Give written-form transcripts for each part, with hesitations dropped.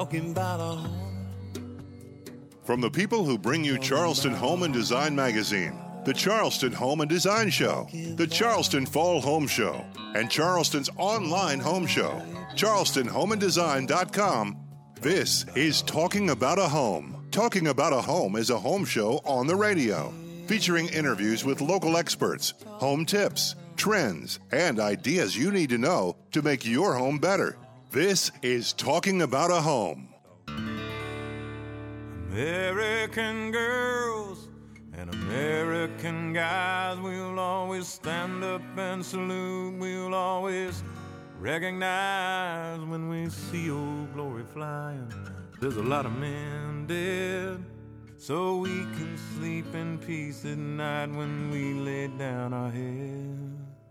talking about a home. From the people who bring you Charleston Home and Design Magazine, the Charleston Home and Design Show, the Charleston Fall Home Show, and Charleston's online home show, charlestonhomeanddesign.com, this is Talking About a Home. Talking About a Home is a home show on the radio, featuring interviews with local experts, home tips, trends, and ideas you need to know to make your home better. This is Talking About a Home. American girls and American guys, we'll always stand up and salute. We'll always recognize when we see old glory flying. There's a lot of men dead, so we can sleep in peace at night when we lay down our head.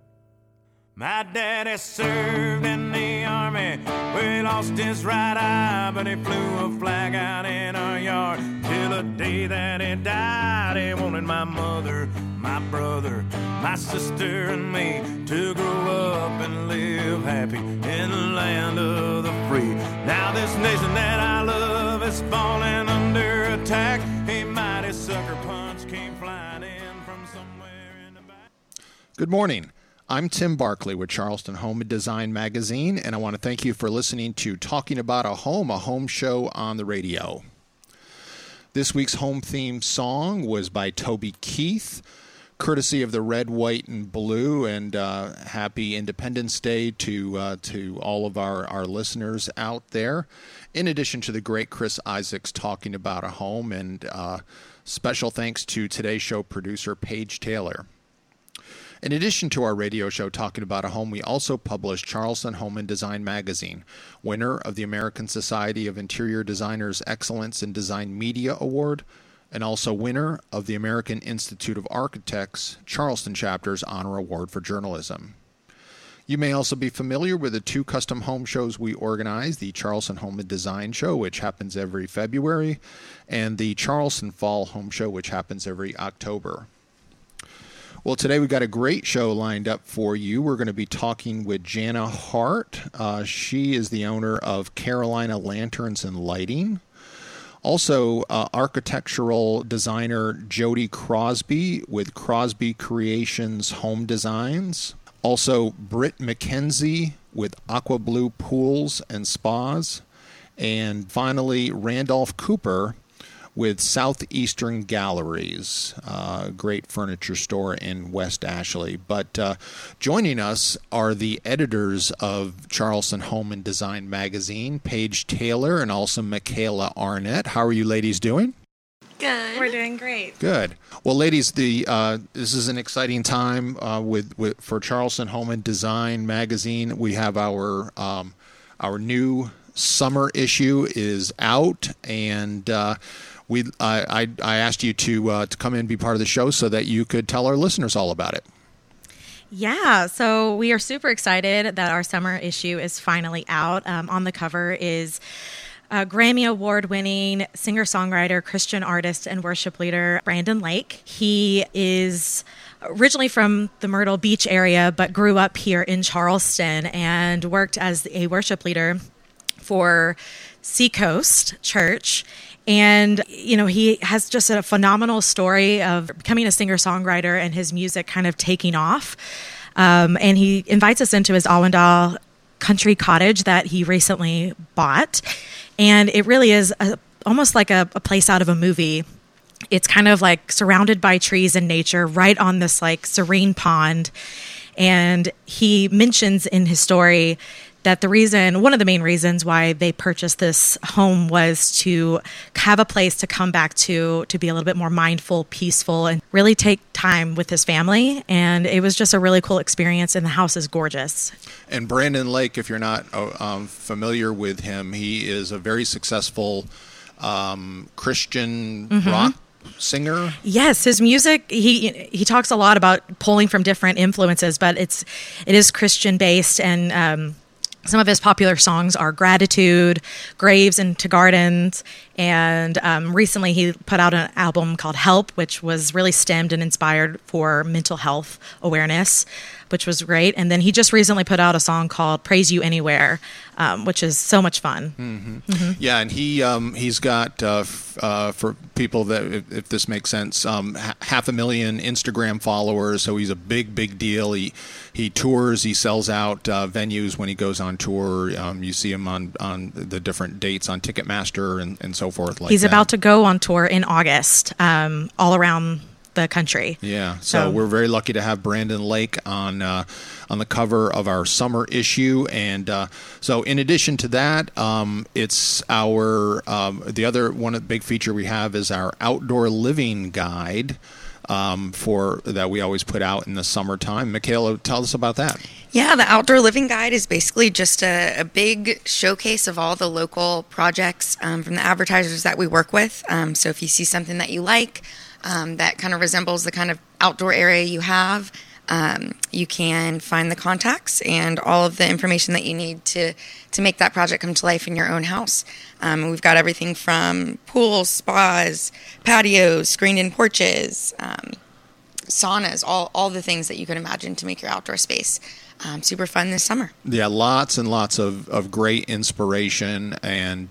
My daddy served in the army, where he lost his right eye, but he flew a flag out in our yard till the day that he died. He wanted my mother, my brother, my sister, and me to grow up and live happy in the land of the free. Now this nation that I love is falling under attack. A mighty sucker punch came flying in from somewhere in the back. Good morning. I'm Tim Barkley with Charleston Home and Design Magazine, and I want to thank you for listening to Talking About a home show on the radio. This week's home theme song was by Toby Keith, courtesy of the Red, White, and Blue, and happy Independence Day to all of our listeners out there, in addition to the great Chris Isaacs Talking About a Home, and special thanks to today's show producer, Paige Taylor. In addition to our radio show Talking About a Home, we also publish Charleston Home and Design Magazine, winner of the American Society of Interior Designers Excellence in Design Media Award, and also winner of the American Institute of Architects Charleston Chapter's Honor Award for Journalism. You may also be familiar with the two custom home shows we organize, the Charleston Home and Design Show, which happens every February, and the Charleston Fall Home Show, which happens every October. Well, today we've got a great show lined up for you. We're going to be talking with Jana Hart. She is the owner of Carolina Lanterns and Lighting. Also, architectural designer Jody Crosby with Crosby Creations Home Designs. Also, Britt McKenzie with Aqua Blue Pools and Spas. And finally, Randolph Cooper with Southeastern Galleries, a great furniture store in West Ashley. But joining us are the editors of Charleston Home and Design Magazine, Paige Taylor and also Michaela Arnett. How are you ladies doing? Good. We're doing great. Good. Well, ladies, this is an exciting time for Charleston Home and Design Magazine. We have our new summer issue is out, and I asked you to come in and be part of the show so that you could tell our listeners all about it. Yeah, so we are super excited that our summer issue is finally out. On the cover is Grammy Award-winning singer-songwriter, Christian artist, and worship leader Brandon Lake. He is originally from the Myrtle Beach area, but grew up here in Charleston and worked as a worship leader for Seacoast Church. And, you know, he has just a phenomenal story of becoming a singer-songwriter and his music kind of taking off. And he invites us into his Awandale country cottage that he recently bought. And it really is almost like a place out of a movie. It's kind of like surrounded by trees and nature right on this like serene pond. And he mentions in his story that one of the main reasons why they purchased this home was to have a place to come back to be a little bit more mindful, peaceful, and really take time with his family. And it was just a really cool experience, and the house is gorgeous. And Brandon Lake, if you're not familiar with him, he is a very successful Christian rock singer. Yes, his music, he talks a lot about pulling from different influences, but it is Christian based, and some of his popular songs are Gratitude, Graves into Gardens, and recently he put out an album called Help, which was really stemmed and inspired for mental health awareness, which was great. And then he just recently put out a song called Praise You Anywhere, which is so much fun. Yeah, and he's got, for people that, if this makes sense, 500,000 Instagram followers, so he's a big deal. He tours, he sells out venues when he goes on tour. You see him on the different dates on Ticketmaster and so forth. He's about to go on tour in August, all around the country. Yeah, so we're very lucky to have Brandon Lake on the cover of our summer issue, and so in addition to that, it's our the other one of the big feature we have is our outdoor living guide for that we always put out in the summertime. Michaela, tell us about that. Yeah, the Outdoor Living Guide is basically just a big showcase of all the local projects from the advertisers that we work with. So if you see something that you like, that kind of resembles the kind of outdoor area you have, you can find the contacts and all of the information that you need to make that project come to life in your own house. We've got everything from pools, spas, patios, screened-in porches, saunas, all the things that you can imagine to make your outdoor space super fun this summer. Yeah, lots and lots of great inspiration and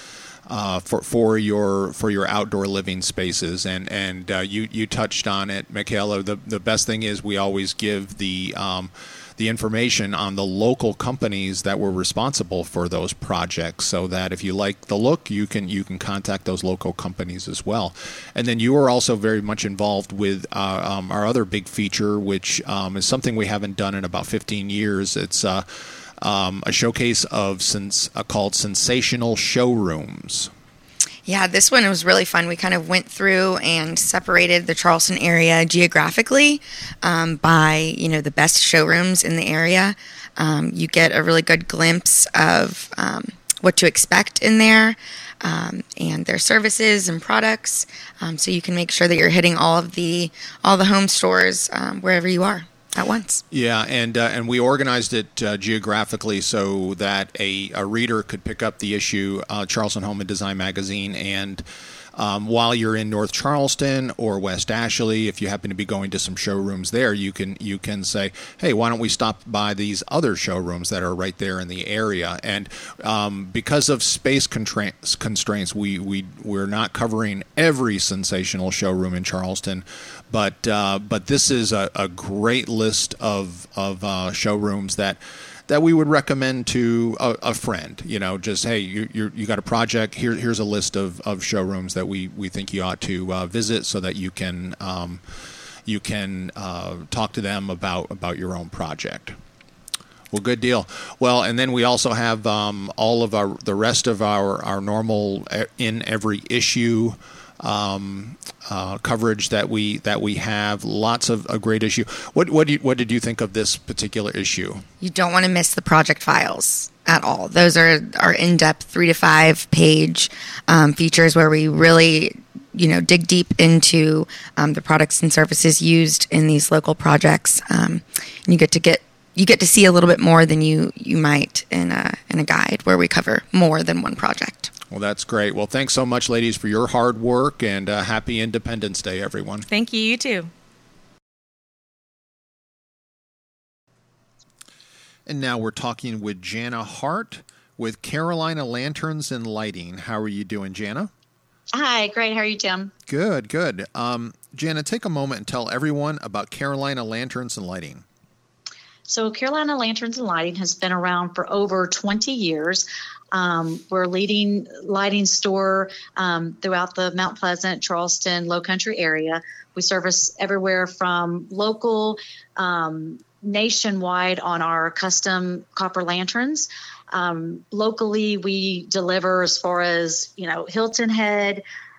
for your outdoor living spaces, and you touched on it, Michaela. The best thing is we always give the information on the local companies that were responsible for those projects, so that if you like the look, you can contact those local companies as well. And then you are also very much involved with our other big feature, which is something we haven't done in about 15 years. It's a showcase of called Sensational Showrooms. Yeah, this one was really fun. We kind of went through and separated the Charleston area geographically by, the best showrooms in the area. You get a really good glimpse of what to expect in there and their services and products, so you can make sure that you're hitting all the home stores wherever you are at once. Yeah, and we organized it geographically so that a reader could pick up the issue, Charleston Home and Design Magazine, and while you're in North Charleston or West Ashley, if you happen to be going to some showrooms there, you can say, hey, why don't we stop by these other showrooms that are right there in the area? And because of space constraints, we're not covering every sensational showroom in Charleston, but this is a great list of showrooms that we would recommend to a friend. Just, hey, you got a project, here's a list of showrooms that we think you ought to visit, so that you can talk to them about your own project. Well, good deal. Well, and then we also have all of the rest of our normal in every issue coverage that we have. Lots of a great issue. What did you think of this particular issue? You don't want to miss the project files at all. Those are our in-depth 3 to 5 page features where we really dig deep into the products and services used in these local projects. And you get to see a little bit more than you might in a guide where we cover more than one project. Well, that's great. Well, thanks so much, ladies, for your hard work, and happy Independence Day, everyone. Thank you. You too. And now we're talking with Jana Hart with Carolina Lanterns and Lighting. How are you doing, Jana? Hi, great. How are you, Tim? Good. Jana, take a moment and tell everyone about Carolina Lanterns and Lighting. So Carolina Lanterns and Lighting has been around for over 20 years. We're a leading lighting store throughout the Mount Pleasant, Charleston, Low Country area. We service everywhere from local, nationwide on our custom copper lanterns. Locally, we deliver as far as, Hilton Head,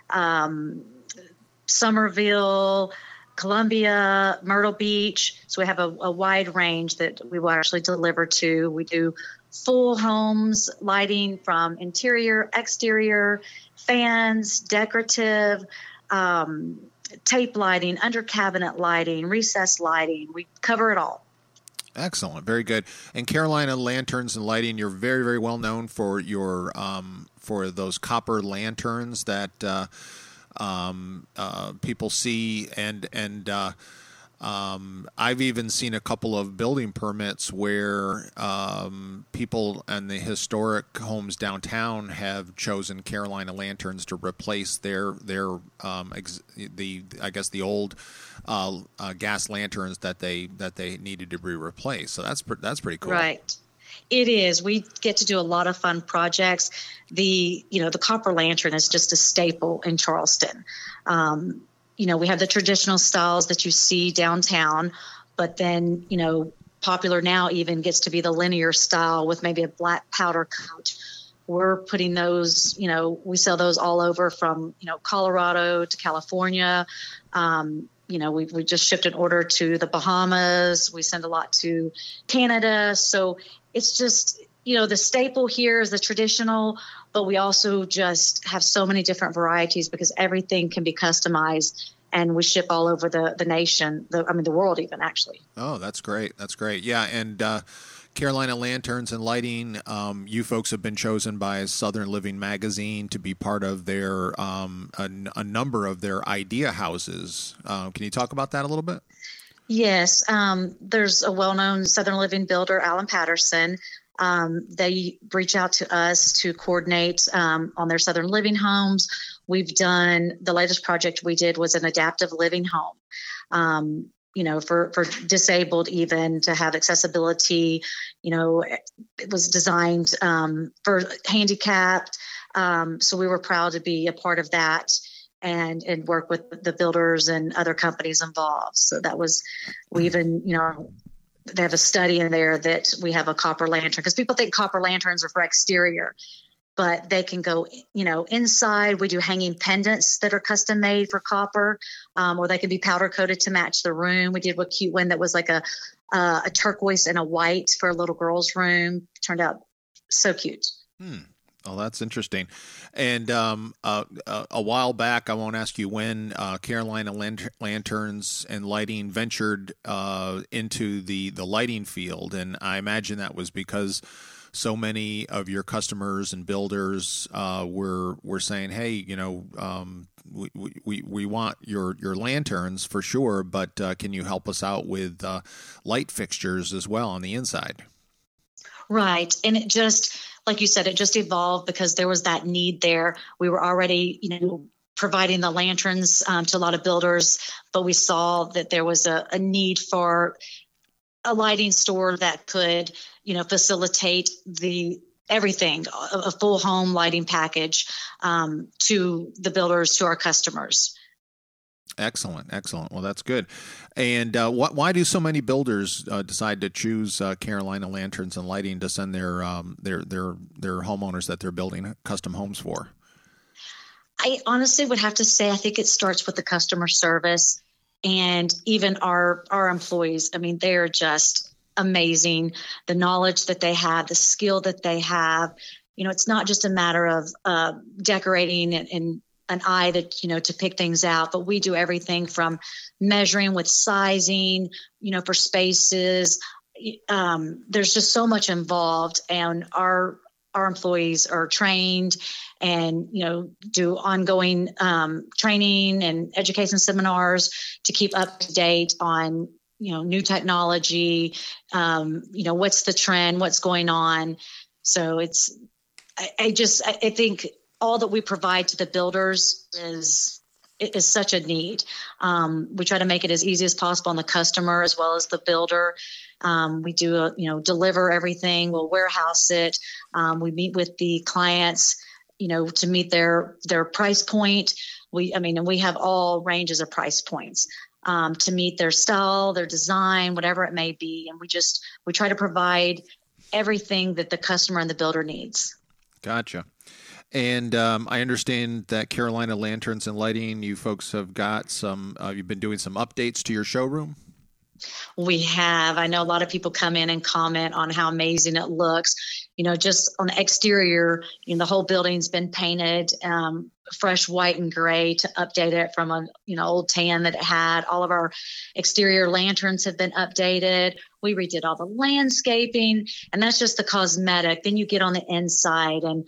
Somerville, Columbia, Myrtle Beach. So we have a wide range that we will actually deliver to. We do full homes lighting from interior, exterior, fans, decorative, tape lighting, under cabinet lighting, recessed lighting. We cover it all. Excellent. Very good. And Carolina Lanterns and Lighting, you're very, very well known for your for those copper lanterns that people see, and I've even seen a couple of building permits where people in the historic homes downtown have chosen Carolina lanterns to replace their the old gas lanterns that they needed to be replaced. So that's pretty cool. Right. It is. We get to do a lot of fun projects. The copper lantern is just a staple in Charleston. We have the traditional styles that you see downtown, but then, popular now even gets to be the linear style with maybe a black powder coat. We're putting those, we sell those all over from, Colorado to California. We just shipped an order to the Bahamas. We send a lot to Canada. So it's just, the staple here is the traditional, but we also just have so many different varieties because everything can be customized, and we ship all over the nation, the world even, actually. Oh, that's great. That's great. Yeah. And Carolina Lanterns and Lighting, you folks have been chosen by Southern Living Magazine to be part of their a number of their idea houses. Can you talk about that a little bit? Yes. There's a well-known Southern Living builder, Alan Patterson. They reach out to us to coordinate on their Southern Living homes. We've done, the latest project we did was an adaptive living home, for disabled even to have accessibility. It was designed for handicapped. So we were proud to be a part of that and work with the builders and other companies involved. So that was, we even, they have a study in there that we have a copper lantern, because people think copper lanterns are for exterior, but they can go, inside. We do hanging pendants that are custom made for copper, or they can be powder coated to match the room. We did a cute one that was like a turquoise and a white for a little girl's room. Turned out so cute. Oh, that's interesting. And a while back, I won't ask you when, Carolina Lanterns and Lighting ventured into the lighting field, and I imagine that was because so many of your customers and builders were saying, "Hey, we want your lanterns for sure, but can you help us out with light fixtures as well on the inside?" Right, and it just, like you said, it just evolved because there was that need there. We were already, providing the lanterns to a lot of builders, but we saw that there was a need for a lighting store that could, facilitate everything, a full home lighting package to the builders, to our customers. Excellent. Well, that's good. And why do so many builders decide to choose Carolina Lanterns and Lighting to send their homeowners that they're building custom homes for? I honestly would have to say, I think it starts with the customer service and even our employees. I mean, they're just amazing. The knowledge that they have, the skill that they have. It's not just a matter of decorating and an eye that, to pick things out, but we do everything from measuring with sizing, for spaces. There's just so much involved, and our employees are trained and, do ongoing training and education seminars to keep up to date on, new technology, what's the trend, what's going on. So I think all that we provide to the builders is such a need. We try to make it as easy as possible on the customer as well as the builder. We do, deliver everything. We'll warehouse it. We meet with the clients, to meet their price point. We have all ranges of price points to meet their style, their design, whatever it may be. And we try to provide everything that the customer and the builder needs. Gotcha. And I understand that Carolina Lanterns and Lighting, you folks have got you've been doing some updates to your showroom? We have. I know a lot of people come in and comment on how amazing it looks. Just on the exterior, the whole building's been painted fresh white and gray to update it from an old tan that it had. All of our exterior lanterns have been updated. We redid all the landscaping, and that's just the cosmetic. Then you get on the inside, and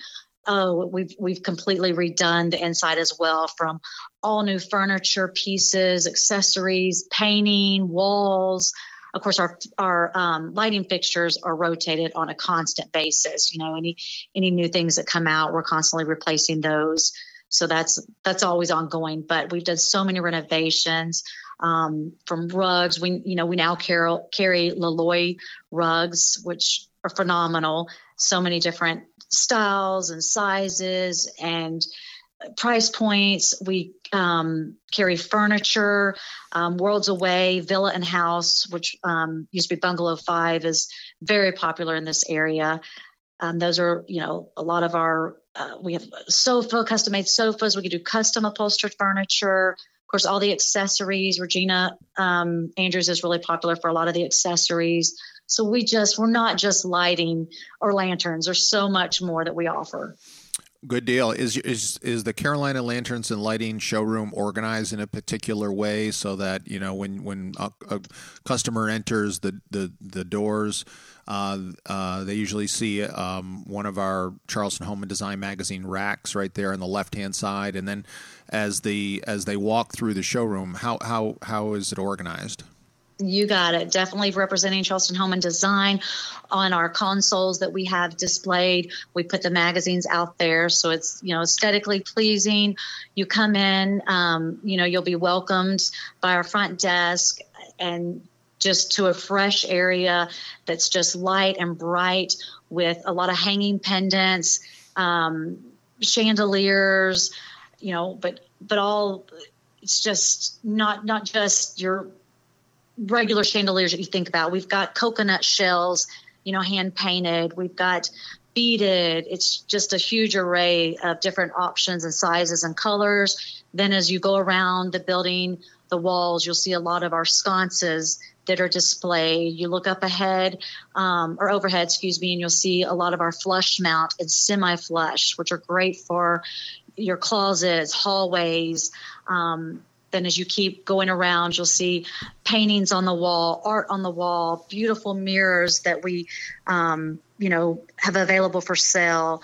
Oh, we've completely redone the inside as well, from all new furniture pieces, accessories, painting, walls. Of course, our lighting fixtures are rotated on a constant basis. Any new things that come out, we're constantly replacing those. So that's always ongoing. But we've done so many renovations, from rugs. We now carry Laloy rugs, which are phenomenal. So many different styles and sizes and price points. We carry furniture. Worlds Away Villa and House, which used to be Bungalow 5, is very popular in this area. Those are, a lot of our, we have custom-made sofas. We can do custom upholstered furniture. Of course, all the accessories. Regina Andrews is really popular for a lot of the accessories. So we're not just lighting or lanterns. There's so much more that we offer. Good deal. Is the Carolina Lanterns and Lighting showroom organized in a particular way so that, when a customer enters the doors, they usually see one of our Charleston Home and Design magazine racks right there on the left-hand side, and then as they walk through the showroom, how is it organized? You got it. Definitely representing Charleston Home and Design. On our consoles that we have displayed, we put the magazines out there, so it's aesthetically pleasing. You come in, you'll be welcomed by our front desk and just to a fresh area that's just light and bright with a lot of hanging pendants, chandeliers, but all, it's just not just your regular chandeliers that you think about. We've got coconut shells, hand painted. We've got beaded. It's just a huge array of different options and sizes and colors. Then as you go around the building, the walls, you'll see a lot of our sconces that are displayed. You look up ahead, or overhead, and you'll see a lot of our flush mount and semi-flush, which are great for your closets, hallways. Then as you keep going around, you'll see paintings on the wall, art on the wall, beautiful mirrors that we, have available for sale.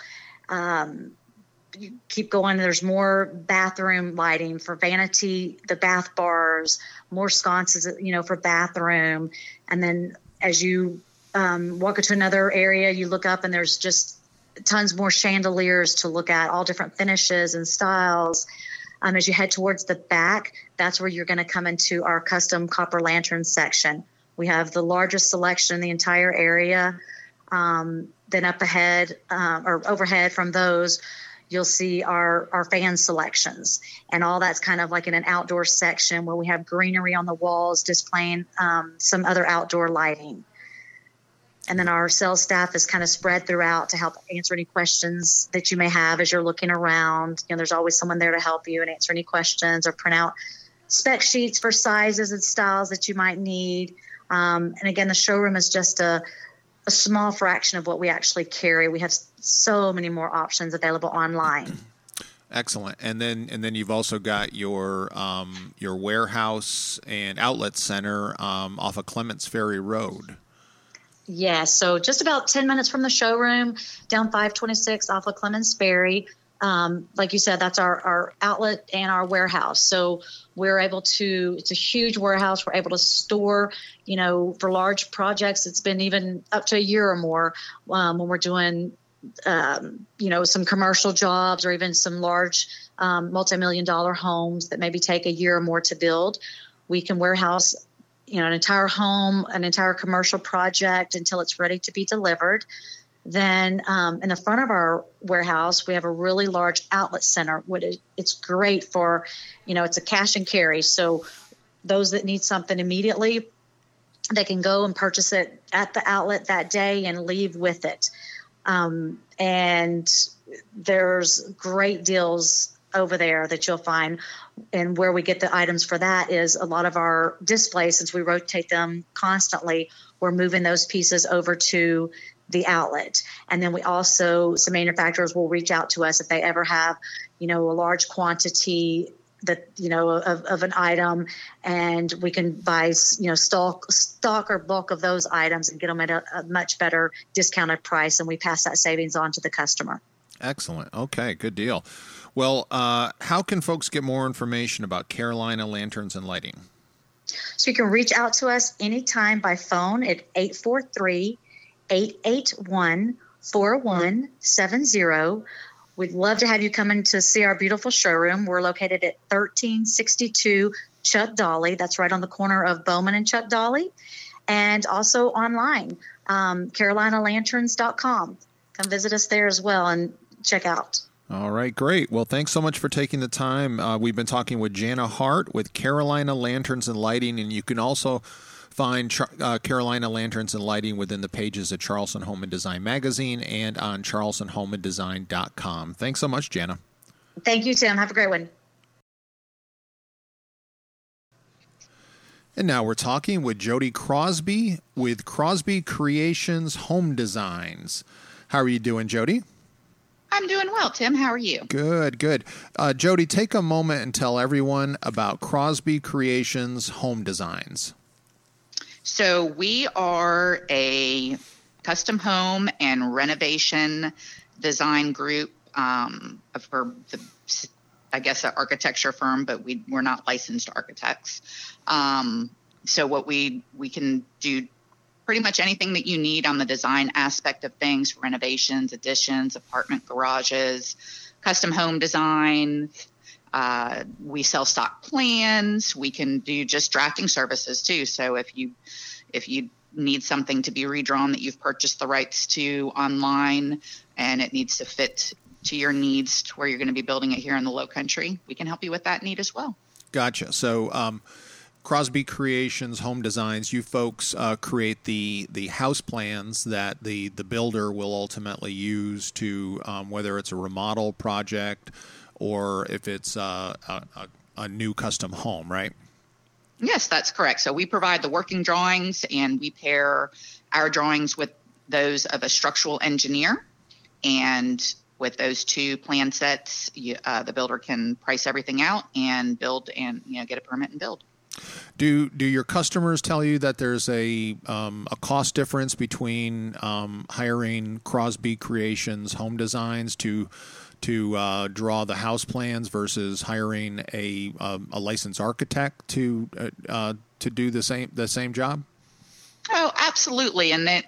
You keep going. There's more bathroom lighting for vanity, the bath bars, more sconces, for bathroom. And then as you walk into another area, you look up and there's just tons more chandeliers to look at, all different finishes and styles. As you head towards the back, that's where you're going to come into our custom copper lantern section. We have the largest selection in the entire area. Then up ahead, or overhead from those, you'll see our fan selections. And all that's kind of like in an outdoor section where we have greenery on the walls displaying some other outdoor lighting. And then our sales staff is kind of spread throughout to help answer any questions that you may have as you're looking around. There's always someone there to help you and answer any questions or print out spec sheets for sizes and styles that you might need. And again, the showroom is just a small fraction of what we actually carry. We have so many more options available online. Excellent. And then you've also got your warehouse and outlet center off of Clements Ferry Road. Yeah, so just about 10 minutes from the showroom, down 526 off of Clements Ferry. Like you said, that's our outlet and our warehouse. So we're able to, it's a huge warehouse. We're able to store, for large projects, it's been even up to a year or more when we're doing, some commercial jobs or even some large multi-million-dollar homes that maybe take a year or more to build. We can warehouse an entire home, an entire commercial project until it's ready to be delivered. Then in the front of our warehouse, we have a really large outlet center. It's great for, it's a cash and carry. So those that need something immediately, they can go and purchase it at the outlet that day and leave with it. And there's great deals over there that you'll find. And where we get the items for that is a lot of our displays, since we rotate them constantly, we're moving those pieces over to the outlet. And then we also, some manufacturers will reach out to us if they ever have, a large quantity that, of an item, and we can buy, stock or bulk of those items and get them at a much better discounted price. And we pass that savings on to the customer. Excellent. Okay, good deal. Well, how can folks get more information about Carolina Lanterns and Lighting? So you can reach out to us anytime by phone at 843-881-4170. We'd love to have you come in to see our beautiful showroom. We're located at 1362 Chuck Dolly. That's right on the corner of Bowman and Chuck Dolly. And also online, carolinalanterns.com. Come visit us there as well and check out. All right, great. Well, thanks so much for taking the time. We've been talking with Jana Hart with Carolina Lanterns and Lighting, and you can also find Carolina Lanterns and Lighting within the pages of Charleston Home and Design Magazine and on charlestonhomeanddesign.com. Thanks so much, Jana. Thank you, Tim. Have a great one. And now we're talking with Jody Crosby with Crosby Creations Home Designs. How are you doing, Jody? I'm doing well, Tim. How are you? Good, good. Jody, take a moment and tell everyone about Crosby Creations Home Designs. So we are a custom home and renovation design group for the, I guess, an architecture firm, but we're not licensed architects. So what we can do pretty much anything that you need on the design aspect of things, renovations, additions, apartment garages, custom home design. We sell stock plans. We can do just drafting services too. So if you need something to be redrawn that you've purchased the rights to online and it needs to fit to your needs to where you're going to be building it here in the Low Country, we can help you with that need as well. Gotcha. So Crosby Creations Home Designs, you folks create the house plans that the builder will ultimately use to whether it's a remodel project or if it's a new custom home, right? Yes, that's correct. So we provide the working drawings and we pair our drawings with those of a structural engineer. And with those two plan sets, the builder can price everything out and build and get a permit and build. Do your customers tell you that there's a cost difference between hiring Crosby Creations Home Designs to draw the house plans versus hiring a licensed architect to do the same job? Oh, absolutely. And then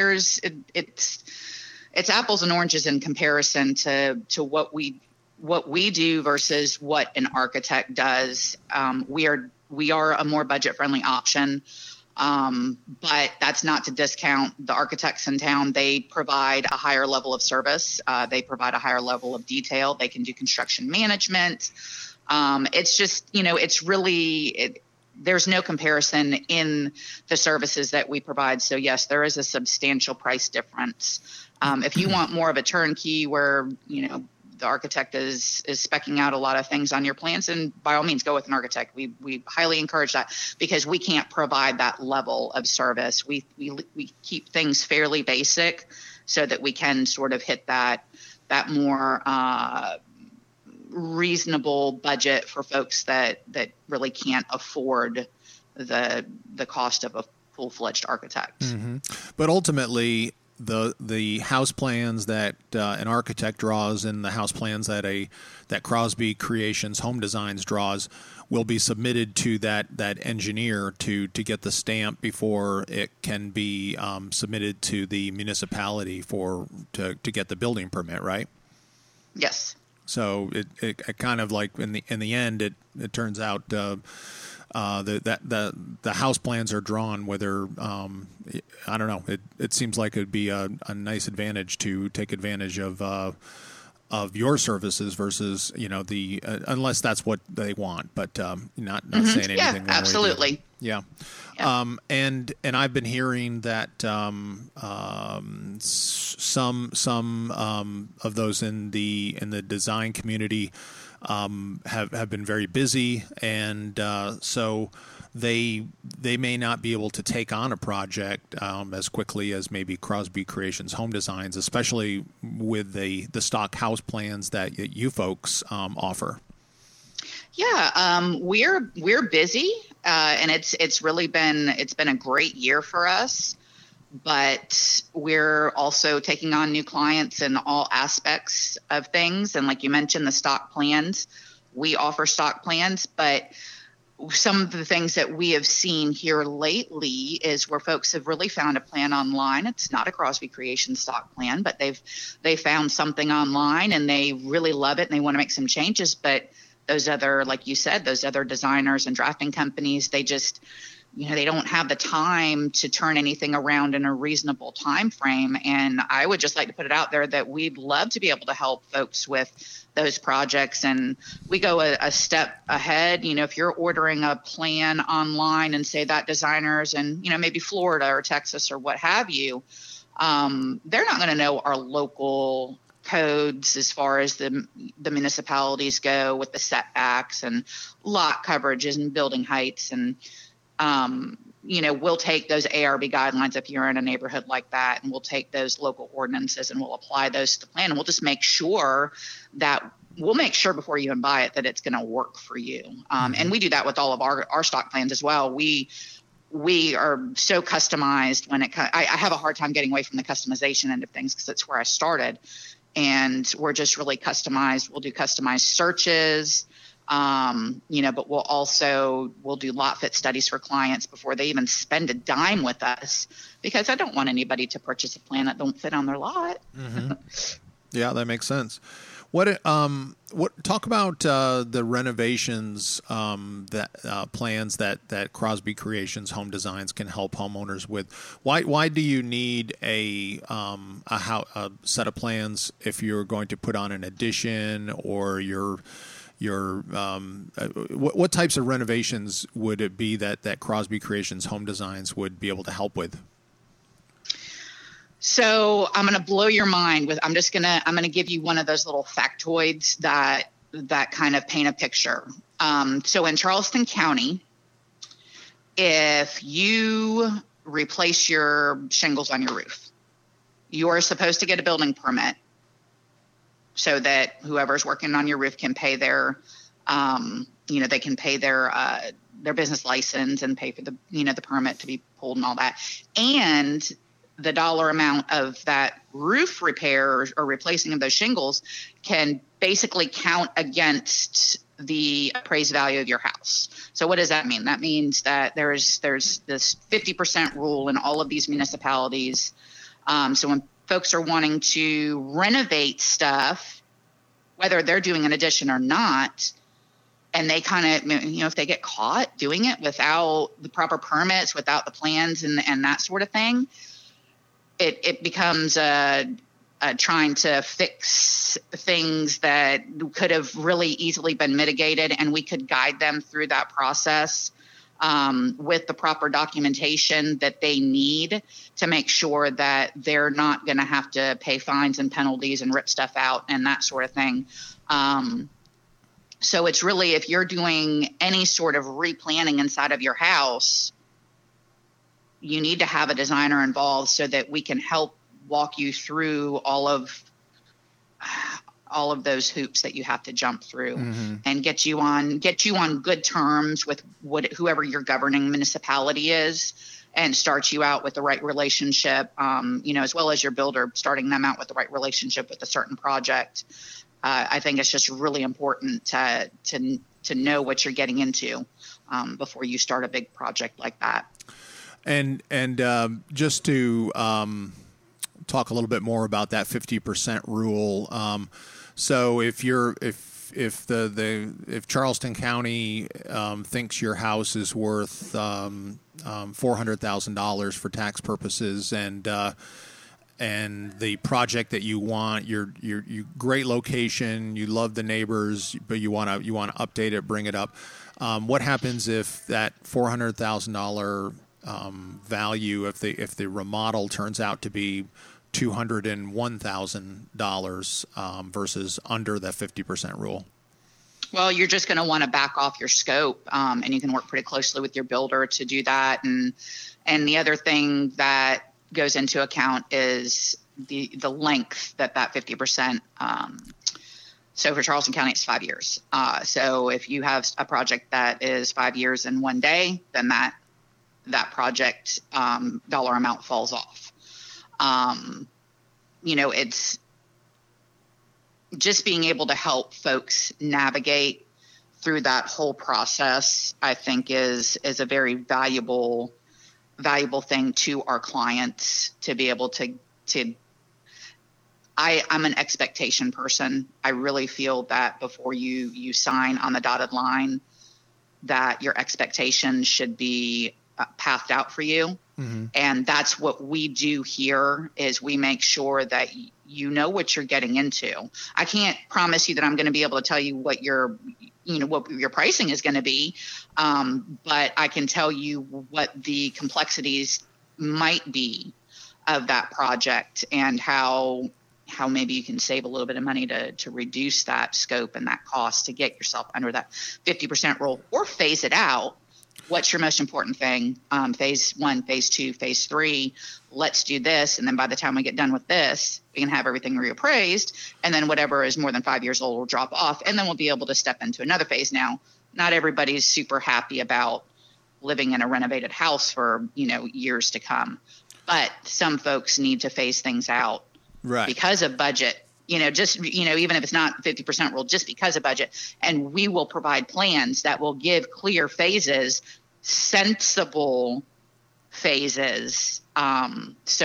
it's apples and oranges in comparison to what we do versus what an architect does. We are a more budget-friendly option, but that's not to discount the architects in town. They provide a higher level of service. They provide a higher level of detail. They can do construction management. It's just, it's really there's no comparison in the services that we provide. So, yes, there is a substantial price difference. If you want more of a turnkey where, the architect is speccing out a lot of things on your plans, and by all means go with an architect. We highly encourage that because we can't provide that level of service. We keep things fairly basic so that we can sort of hit that more reasonable budget for folks that really can't afford the cost of a full-fledged architect. Mm-hmm. But ultimately, the house plans that an architect draws and the house plans that Crosby Creations Home Designs draws will be submitted to that engineer to get the stamp before it can be submitted to the municipality to get the building permit, right? Yes. So it kind of like in the end it turns out the house plans are drawn whether I don't know, it seems like it'd be a nice advantage to take advantage of your services versus unless that's what they want, but not saying anything. Yeah, absolutely. Yeah. And I've been hearing that some of those in the design community have been very busy, and so they may not be able to take on a project as quickly as maybe Crosby Creations Home Designs, especially with the stock house plans that you folks offer. Yeah, we're busy, and it's really been a great year for us. but we're also taking on new clients in all aspects of things. And like you mentioned, the stock plans, we offer stock plans, but some of the things that we have seen here lately is where folks have really found a plan online. It's not a Crosby Creation stock plan, but they found something online and they really love it and they want to make some changes. But those other, like you said, those other designers and drafting companies, they just, they don't have the time to turn anything around in a reasonable time frame. And I would just like to put it out there that we'd love to be able to help folks with those projects. And we go a step ahead. If you're ordering a plan online and say that designers in, maybe Florida or Texas or what have you, they're not going to know our local codes as far as the municipalities go with the setbacks and lot coverages and building heights. And we'll take those ARB guidelines if you're in a neighborhood like that, and we'll take those local ordinances and we'll apply those to the plan. And we'll just make sure before you even buy it that it's going to work for you. And we do that with all of our stock plans as well. We are so customized when I have a hard time getting away from the customization end of things because that's where I started. And we're just really customized. We'll do customized searches. But we'll do lot fit studies for clients before they even spend a dime with us, because I don't want anybody to purchase a plan that don't fit on their lot. Mm-hmm. Yeah, that makes sense. Talk about the renovations plans that Crosby Creations Home Designs can help homeowners with. Why do you need a set of plans if you're going to put on an addition or what types of renovations would it be that Crosby Creations Home Designs would be able to help with? So I'm going to blow your mind with, I'm going to give you one of those little factoids that kind of paint a picture. So in Charleston County, if you replace your shingles on your roof, you are supposed to get a building permit so that whoever's working on your roof can pay their, they can pay their business license and pay for the, the permit to be pulled and all that. And the dollar amount of that roof repair or replacing of those shingles can basically count against the appraised value of your house. So what does that mean? That means that there's this 50% rule in all of these municipalities. So when folks are wanting to renovate stuff, whether they're doing an addition or not, and they kind of, if they get caught doing it without the proper permits, without the plans and that sort of thing, it becomes trying to fix things that could have really easily been mitigated, and we could guide them through that process with the proper documentation that they need to make sure that they're not going to have to pay fines and penalties and rip stuff out and that sort of thing. So it's really, if you're doing any sort of replanning inside of your house, you need to have a designer involved so that we can help walk you through all of those hoops that you have to jump through, mm-hmm. and get you on good terms with whoever your governing municipality is, and start you out with the right relationship, as well as your builder, starting them out with the right relationship with a certain project. I think it's just really important to know what you're getting into before you start a big project like that. And just to talk a little bit more about that 50% rule. So if Charleston County thinks your house is worth $400,000 for tax purposes, and the project that you want, you great location, you love the neighbors, but you want to update it, bring it up. What happens if that $400,000 value, if the remodel turns out to be $201,000 versus under that 50% rule? Well, you're just going to want to back off your scope, and you can work pretty closely with your builder to do that. And the other thing that goes into account is the length that 50%. So for Charleston County, it's 5 years. So if you have a project that is 5 years and 1 day, then that that project dollar amount falls off. It's just being able to help folks navigate through that whole process, I think is a very valuable thing to our clients to be able to I'm an expectation person. I really feel that before you sign on the dotted line, that your expectations should be pathed out for you. Mm-hmm. And that's what we do here is we make sure that you know what you're getting into. I can't promise you that I'm going to be able to tell you what your pricing is going to be. But I can tell you what the complexities might be of that project and how maybe you can save a little bit of money to reduce that scope and that cost to get yourself under that 50% rule or phase it out. What's your most important thing? Phase 1, phase 2, phase 3, let's do this. And then by the time we get done with this, we can have everything reappraised. And then whatever is more than 5 years old will drop off. And then we'll be able to step into another phase. Now, not everybody's super happy about living in a renovated house for, years to come. But some folks need to phase things out because of budget. Even if it's not 50% rule, just because of budget. And we will provide plans that will give clear phases, sensible phases, so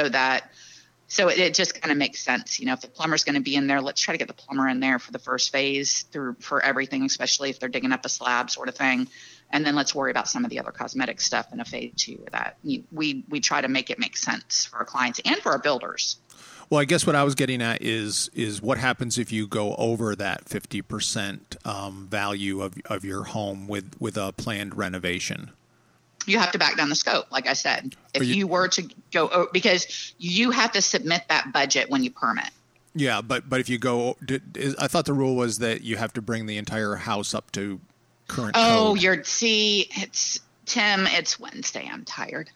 it just kind of makes sense. If the plumber's going to be in there, let's try to get the plumber in there for the first phase for everything, especially if they're digging up a slab sort of thing. And then let's worry about some of the other cosmetic stuff in a phase 2 that we try to make it make sense for our clients and for our builders. Well, I guess what I was getting at is what happens if you go over that 50% value of your home with a planned renovation? You have to back down the scope, like I said. If you were to go, because you have to submit that budget when you permit. Yeah, but if you go, I thought the rule was that you have to bring the entire house up to current code. It's Tim, it's Wednesday. I'm tired.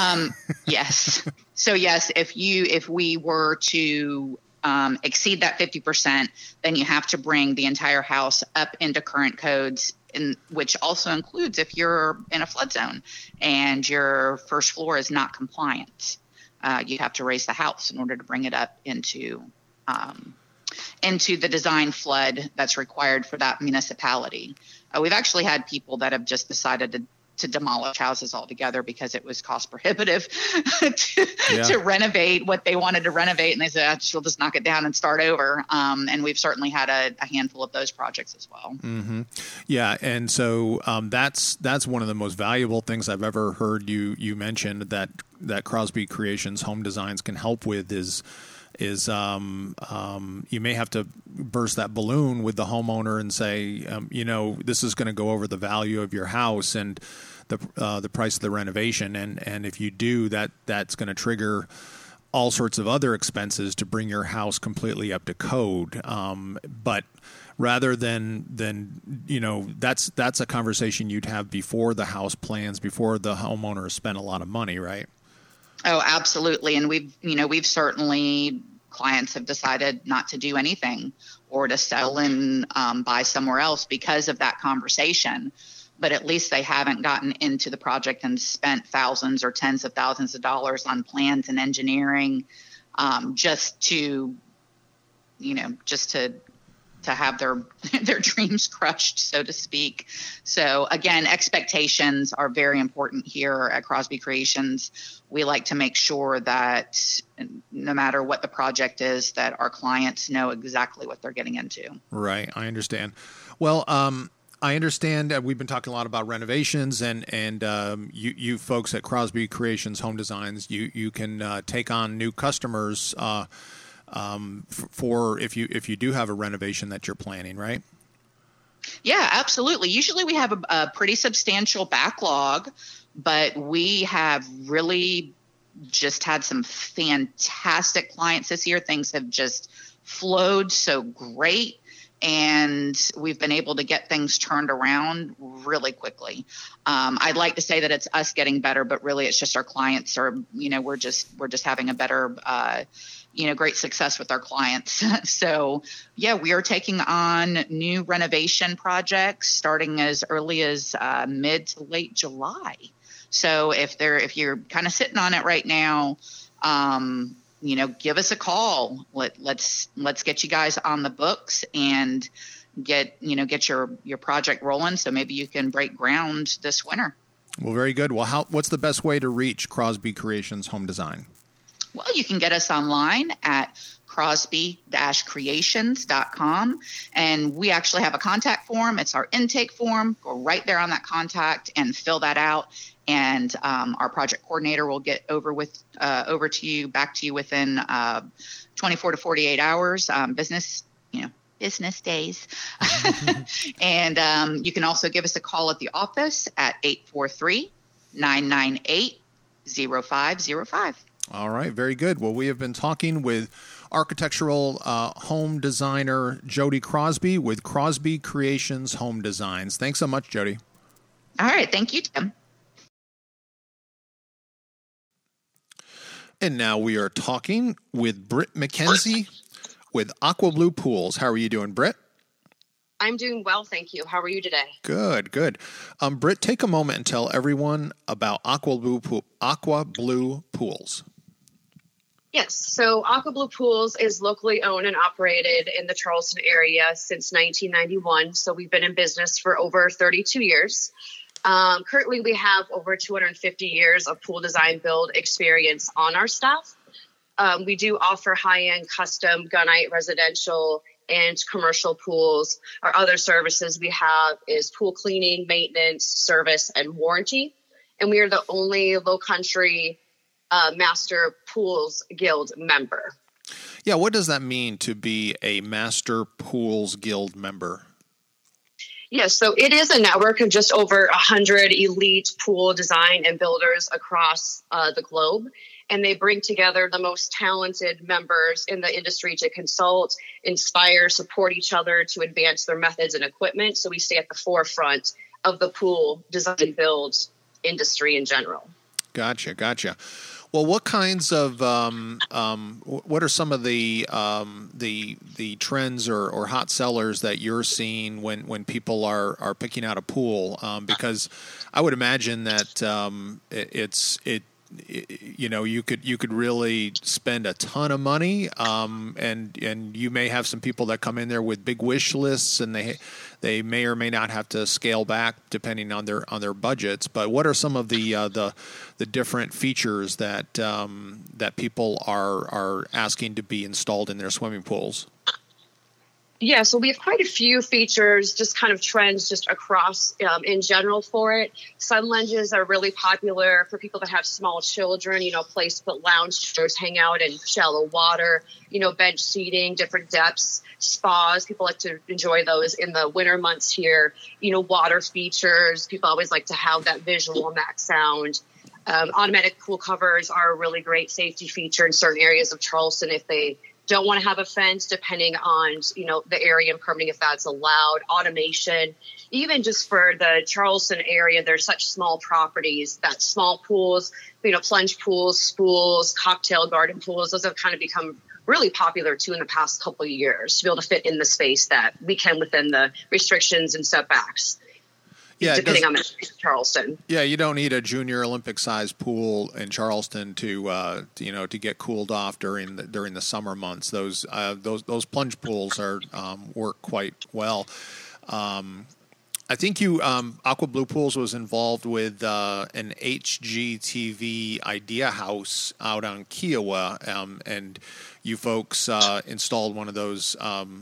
Yes. So yes, if we were to exceed that 50%, then you have to bring the entire house up into current codes, which also includes if you're in a flood zone and your first floor is not compliant. You have to raise the house in order to bring it up into the design flood that's required for that municipality. We've actually had people that have just decided to demolish houses altogether because it was cost prohibitive to renovate what they wanted to renovate. And they said, she'll just knock it down and start over. And we've certainly had a handful of those projects as well. Mm-hmm. Yeah. And so that's one of the most valuable things I've ever heard you mentioned that Crosby Creations Home Designs can help with is you may have to burst that balloon with the homeowner and say, this is going to go over the value of your house and the price of the renovation. And if you do, that's going to trigger all sorts of other expenses to bring your house completely up to code. But rather than that's a conversation you'd have before the house plans, before the homeowner has spent a lot of money, right? Oh, absolutely. And we've certainly, clients have decided not to do anything or to settle and buy somewhere else because of that conversation. But at least they haven't gotten into the project and spent thousands or tens of thousands of dollars on plans and engineering, just to have their dreams crushed, so to speak. So again, expectations are very important here at Crosby Creations. We like to make sure that no matter what the project is, that our clients know exactly what they're getting into. Right. I understand. Well, I understand we've been talking a lot about renovations and you folks at Crosby Creations Home Designs, you can take on new customers, for if you do have a renovation that you're planning, right? Yeah, absolutely. Usually we have a pretty substantial backlog, but we have really just had some fantastic clients this year. Things have just flowed so great, and we've been able to get things turned around really quickly. I'd like to say that it's us getting better, but really it's just our clients are, we're just having a better great success with our clients. So yeah, we are taking on new renovation projects starting as early as mid to late July. So if you're kind of sitting on it right now, give us a call. Let's get you guys on the books and get your project rolling. So maybe you can break ground this winter. Well, very good. Well, what's the best way to reach Crosby Creations Home Design? Well, you can get us online at crosby-creations.com. And we actually have a contact form. It's our intake form. Go right there on that contact and fill that out. And our project coordinator will get back to you within 24 to 48 hours, business days. And you can also give us a call at the office at 843-998-0505. All right, very good. Well, we have been talking with architectural home designer Jody Crosby with Crosby Creations Home Designs. Thanks so much, Jody. All right, thank you, Tim. And now we are talking with Britt McKenzie with Aqua Blue Pools. How are you doing, Britt? I'm doing well, thank you. How are you today? Good, good. Britt, take a moment and tell everyone about Aqua Blue Pools. Yes, so Aqua Blue Pools is locally owned and operated in the Charleston area since 1991. So we've been in business for over 32 years. Currently, we have over 250 years of pool design build experience on our staff. We do offer high-end custom gunite residential and commercial pools. Our other services we have is pool cleaning, maintenance, service, and warranty. And we are the only Low Country Master Pools Guild member. Yeah, what does that mean to be a Master Pools Guild member? Yes, so it is a network of just over 100 elite pool design and builders across the globe. And they bring together the most talented members in the industry to consult, inspire, support each other to advance their methods and equipment. So we stay at the forefront of the pool design build industry in general. Gotcha. Well, what kinds of what are some of the trends or hot sellers that you're seeing when people are picking out a pool? Because I would imagine that you could really spend a ton of money, and you may have some people that come in there with big wish lists, and they may or may not have to scale back depending on their budgets. But what are some of the different features that people are asking to be installed in their swimming pools? Yeah, so we have quite a few features, just kind of trends just across in general for it. Sun lunges are really popular for people that have small children, place to put lounge chairs, hang out in shallow water, bench seating, different depths, spas. People like to enjoy those in the winter months here. Water features. People always like to have that visual and that sound. Automatic pool covers are a really great safety feature in certain areas of Charleston if they don't want to have a fence, depending on, the area and permitting if that's allowed. Automation, even just for the Charleston area, there's such small properties that small pools, plunge pools, spools, cocktail garden pools, those have kind of become really popular too in the past couple of years to be able to fit in the space that we can within the restrictions and setbacks. Yeah, depending on the Charleston. Yeah, you don't need a junior Olympic-sized pool in Charleston to get cooled off during the summer months. Those plunge pools work quite well. I think Aqua Blue Pools was involved with an HGTV Idea House out on Kiowa, and you folks installed one of those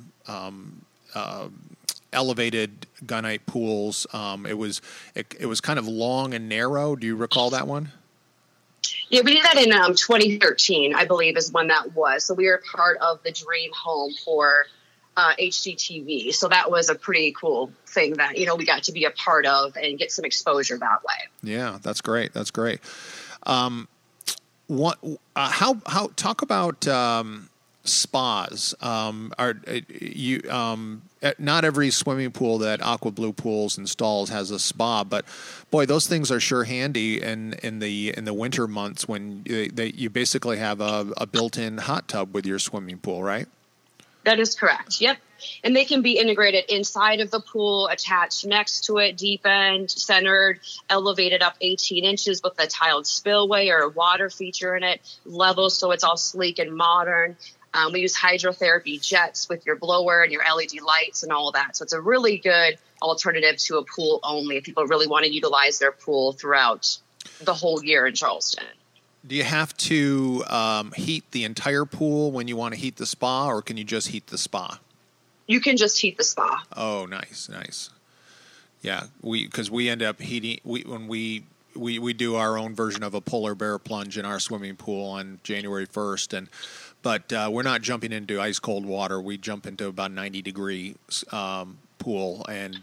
elevated gunite pools. It was kind of long and narrow. Do you recall that one? Yeah, we did that in 2013, I believe, is when that was. So we were part of the Dream Home for HGTV. So that was a pretty cool thing that we got to be a part of and get some exposure that way. Yeah, that's great. That's great. Talk about spas. not every swimming pool that Aqua Blue Pools installs has a spa, but boy, those things are sure handy in the winter months when you basically have a built-in hot tub with your swimming pool, right? That is correct. Yep. And they can be integrated inside of the pool, attached next to it, deep end, centered, elevated up 18 inches with a tiled spillway or a water feature in it, level so it's all sleek and modern. We use hydrotherapy jets with your blower and your LED lights and all of that. So it's a really good alternative to a pool only if people really want to utilize their pool throughout the whole year in Charleston. Do you have to heat the entire pool when you want to heat the spa, or can you just heat the spa? You can just heat the spa. Oh, nice. Yeah, because we end up heating when we do our own version of a polar bear plunge in our swimming pool on January 1st, but we're not jumping into ice cold water. We jump into about 90-degree pool, and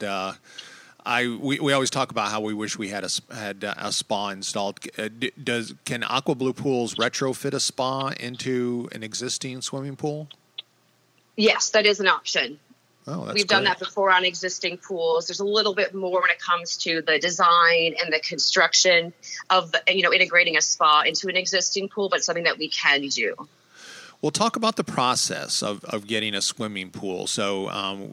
we always talk about how we wish we had a spa installed. Can Aqua Blue Pools retrofit a spa into an existing swimming pool? Yes, that is an option. Oh, that's We've done that before on existing pools. There's a little bit more when it comes to the design and the construction of integrating a spa into an existing pool, but something that we can do. Well, talk about the process of getting a swimming pool. So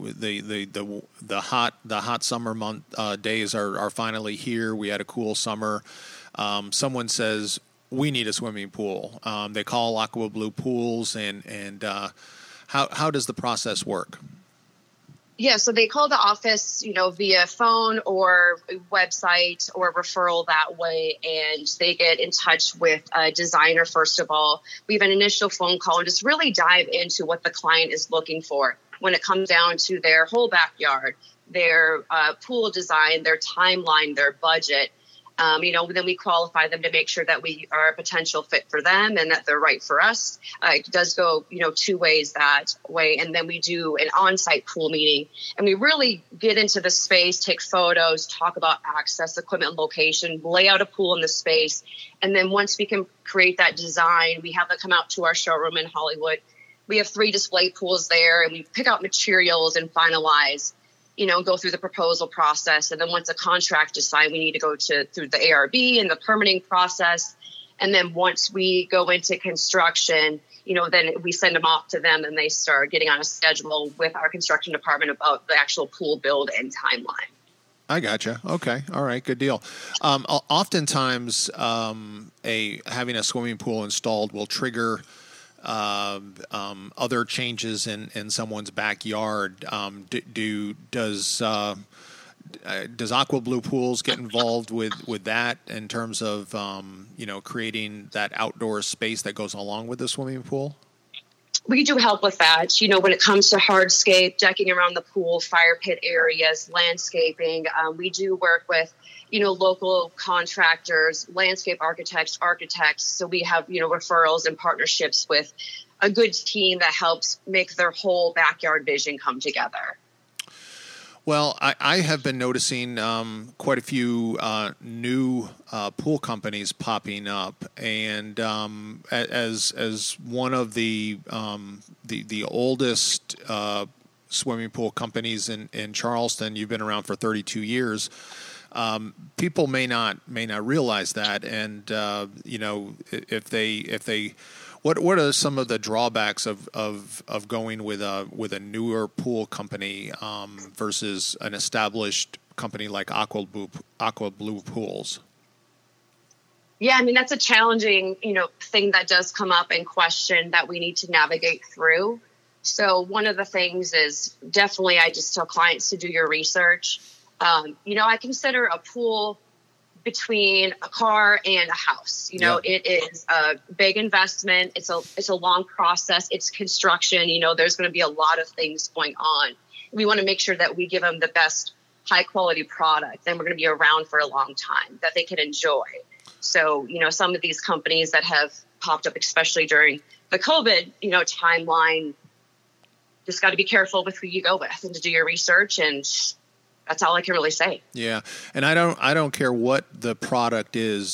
the hot summer month days are finally here. We had a cool summer. Someone says we need a swimming pool. They call Aqua Blue Pools, and how does the process work? Yeah, so they call the office, via phone or website or referral that way, and they get in touch with a designer first of all. We have an initial phone call and just really dive into what the client is looking for when it comes down to their whole backyard, their pool design, their timeline, their budget. Then we qualify them to make sure that we are a potential fit for them and that they're right for us. It does go, two ways that way. And then we do an on-site pool meeting, and we really get into the space, take photos, talk about access, equipment, location, lay out a pool in the space. And then once we can create that design, we have them come out to our showroom in Hollywood. We have 3 display pools there, and we pick out materials and finalize, go through the proposal process. And then once a contract is signed, we need to go through the ARB and the permitting process. And then once we go into construction, then we send them off to them, and they start getting on a schedule with our construction department about the actual pool build and timeline. I gotcha. Okay. All right. Good deal. Oftentimes, having a swimming pool installed will trigger other changes in someone's backyard. Does Aqua Blue Pools get involved with that in terms of creating that outdoor space that goes along with the swimming pool? We do help with that. When it comes to hardscape, decking around the pool, fire pit areas, landscaping, we do work with local contractors, landscape architects. So we have, referrals and partnerships with a good team that helps make their whole backyard vision come together. Well, I have been noticing quite a few new pool companies popping up, and as one of the oldest swimming pool companies in Charleston, you've been around for 32 years. People may not realize that, and if they what are some of the drawbacks of going with a newer pool company versus an established company like Aqua Blue Pools? Yeah, that's a challenging thing that does come up and question that we need to navigate through. So one of the things is definitely I just tell clients to do your research. I consider a pool between a car and a house. It is a big investment. It's a long process. It's construction. There's going to be a lot of things going on. We want to make sure that we give them the best high quality product, and we're going to be around for a long time that they can enjoy. So, some of these companies that have popped up, especially during the COVID, timeline, just got to be careful with who you go with and to do your research, and that's all I can really say. Yeah, and I don't care what the product is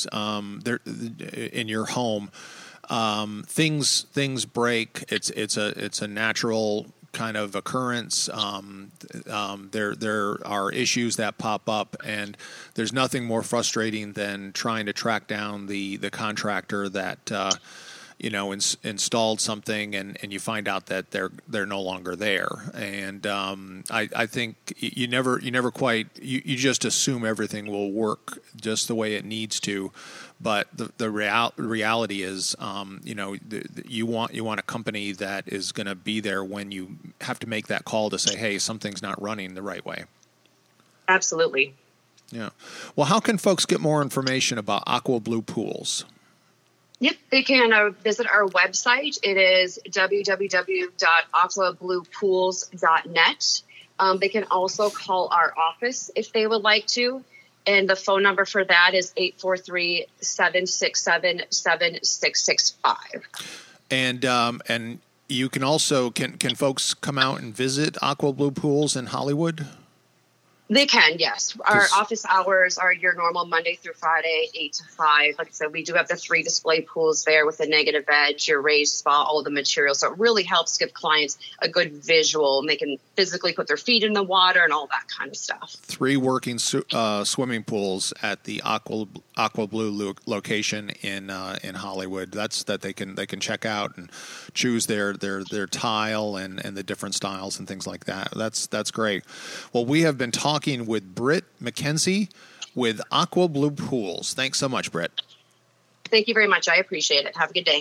in your home. Things break. It's a natural kind of occurrence. There are issues that pop up, and there's nothing more frustrating than trying to track down the contractor that installed something, and you find out that they're no longer there. And I think you never quite you just assume everything will work just the way it needs to. But the reality is, you want a company that is going to be there when you have to make that call to say, hey, something's not running the right way. Absolutely. Yeah. Well, how can folks get more information about Aqua Blue Pools? Yep, they can visit our website. It is www.aquabluepools.net. They can also call our office if they would like to. And the phone number for that is 843-767-7665. And you can also, can folks come out and visit Aqua Blue Pools in Hollywood? They can, yes. Our office hours are your normal Monday through Friday, 8 to 5. Like I said, we do have the 3 display pools there with a negative edge, your raised spa, all the materials. So it really helps give clients a good visual, and they can physically put their feet in the water and all that kind of stuff. 3 working swimming pools at the Aqua Blue location in Hollywood. That they can check out and choose their tile and the different styles and things like that. That's great. Well, we have been talking with Britt McKenzie with Aqua Blue Pools. Thanks so much, Britt. Thank you very much. I appreciate it. Have a good day.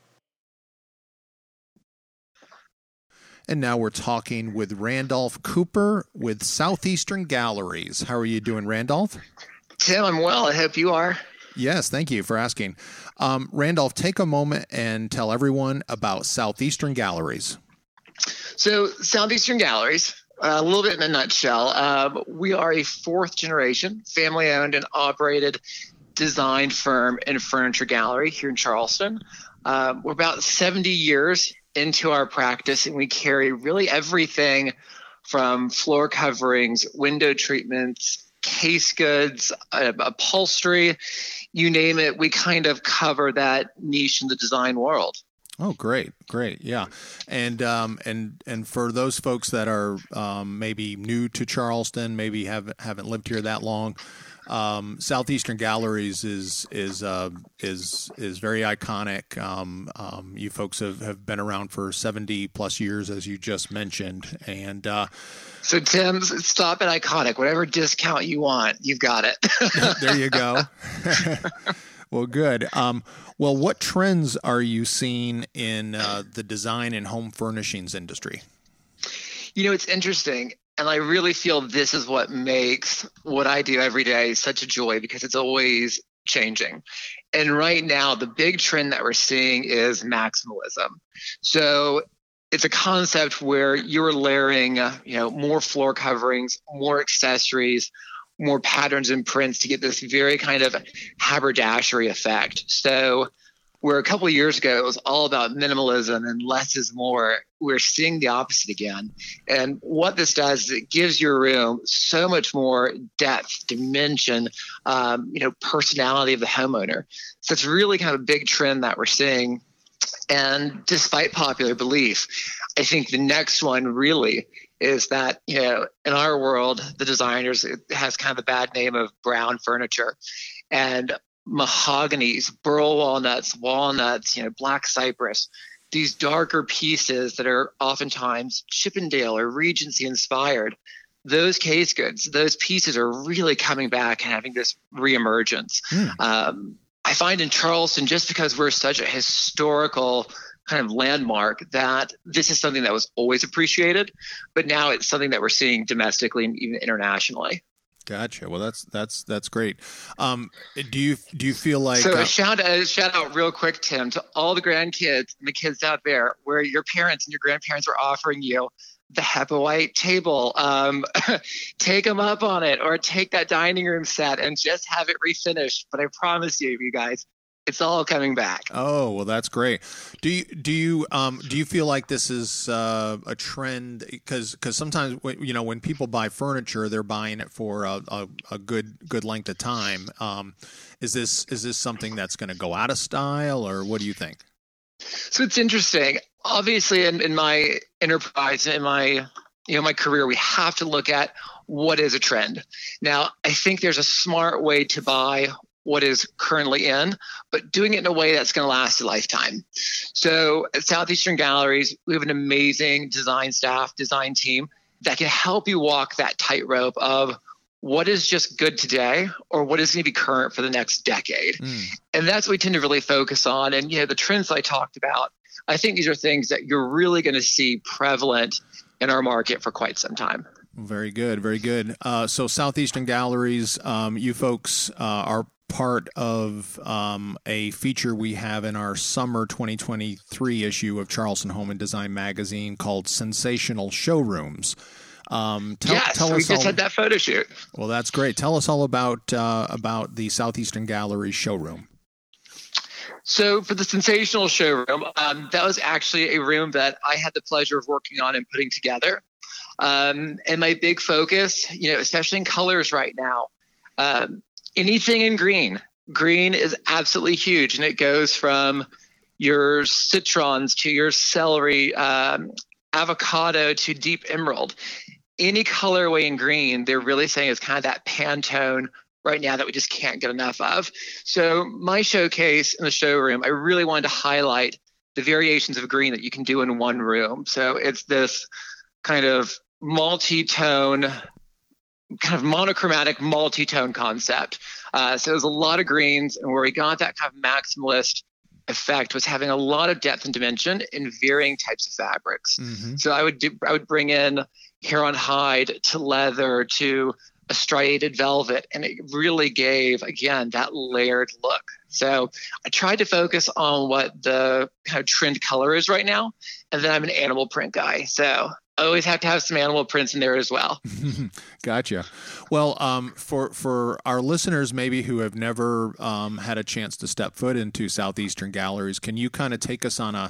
And now we're talking with Randolph Cooper with Southeastern Galleries. How are you doing, Randolph? Tim, I'm well. I hope you are. Yes, thank you for asking. Randolph, take a moment and tell everyone about Southeastern Galleries. So Southeastern Galleries, a little bit in a nutshell, we are a 4th generation, family-owned and operated design firm and furniture gallery here in Charleston. We're about 70 years into our practice, and we carry really everything from floor coverings, window treatments, case goods, upholstery, you name it. We kind of cover that niche in the design world. Oh, great. Yeah. And for those folks that are maybe new to Charleston, maybe haven't lived here that long, Southeastern Galleries is very iconic. You folks have been around for 70 plus years, as you just mentioned. And so Tim, stop at iconic. Whatever discount you want, you've got it. There you go. Well, good. Well, what trends are you seeing in the design and home furnishings industry? It's interesting. And I really feel this is what makes what I do every day such a joy, because it's always changing. And right now, the big trend that we're seeing is maximalism. So it's a concept where you're layering, more floor coverings, more accessories, more patterns and prints to get this very kind of haberdashery effect. So where a couple of years ago it was all about minimalism and less is more, we're seeing the opposite again. And what this does is it gives your room so much more depth, dimension, personality of the homeowner. So it's really kind of a big trend that we're seeing. And despite popular belief, I think the next one really is that, in our world, the designers, it has kind of the bad name of brown furniture, and mahoganies, burl walnuts, black cypress, these darker pieces that are oftentimes Chippendale or Regency inspired. Those case goods, those pieces are really coming back and having this reemergence. I find in Charleston, just because we're such a historical kind of landmark, that this is something that was always appreciated, but now it's something that we're seeing domestically and even internationally. Gotcha. Well, that's great. Do you feel like a shout out real quick, Tim, to all the grandkids and the kids out there where your parents and your grandparents are offering you the Hepawhite table, take them up on it, or take that dining room set and just have it refinished. But I promise you guys, it's all coming back. Oh, well, that's great. Do you feel like this is a trend? Because sometimes when people buy furniture, they're buying it for a good length of time. Is this something that's going to go out of style, or what do you think? So it's interesting. obviously in my enterprise, in my my career, we have to look at what is a trend. Now, I think there's a smart way to buy what is currently in, but doing it in a way that's going to last a lifetime. So at Southeastern Galleries, we have an amazing design staff, design team that can help you walk that tightrope of what is just good today or what is going to be current for the next decade. And that's what we tend to really focus on. And the trends I talked about, I think these are things that you're really going to see prevalent in our market for quite some time. Very good. Very good. So Southeastern Galleries, you folks are part of a feature we have in our summer 2023 issue of Charleston Home and Design magazine called Sensational Showrooms. Tell we just had that photo shoot. Well, that's great. Tell us all about the Southeastern Gallery showroom. So for the Sensational Showroom, that was actually a room that I had the pleasure of working on and putting together. And my big focus, especially in colors right now, anything in green. Green is absolutely huge, and it goes from your citrons to your celery, avocado to deep emerald. Any colorway in green, they're really saying is kind of that Pantone right now that we just can't get enough of. So my showcase in the showroom, I really wanted to highlight the variations of green that you can do in one room. So it's this kind of multi-tone, kind of monochromatic multi-tone concept. So there's a lot of greens, and where we got that kind of maximalist effect was having a lot of depth and dimension in varying types of fabrics. So I would bring in Heron hide to leather to a striated velvet, and it really gave, again, that layered look. So I tried to focus on what the kind of trend color is right now, and then I'm an animal print guy, so I always have to have some animal prints in there as well. Gotcha. Well, for our listeners maybe who have never had a chance to step foot into Southeastern Galleries, can you kind of take us on a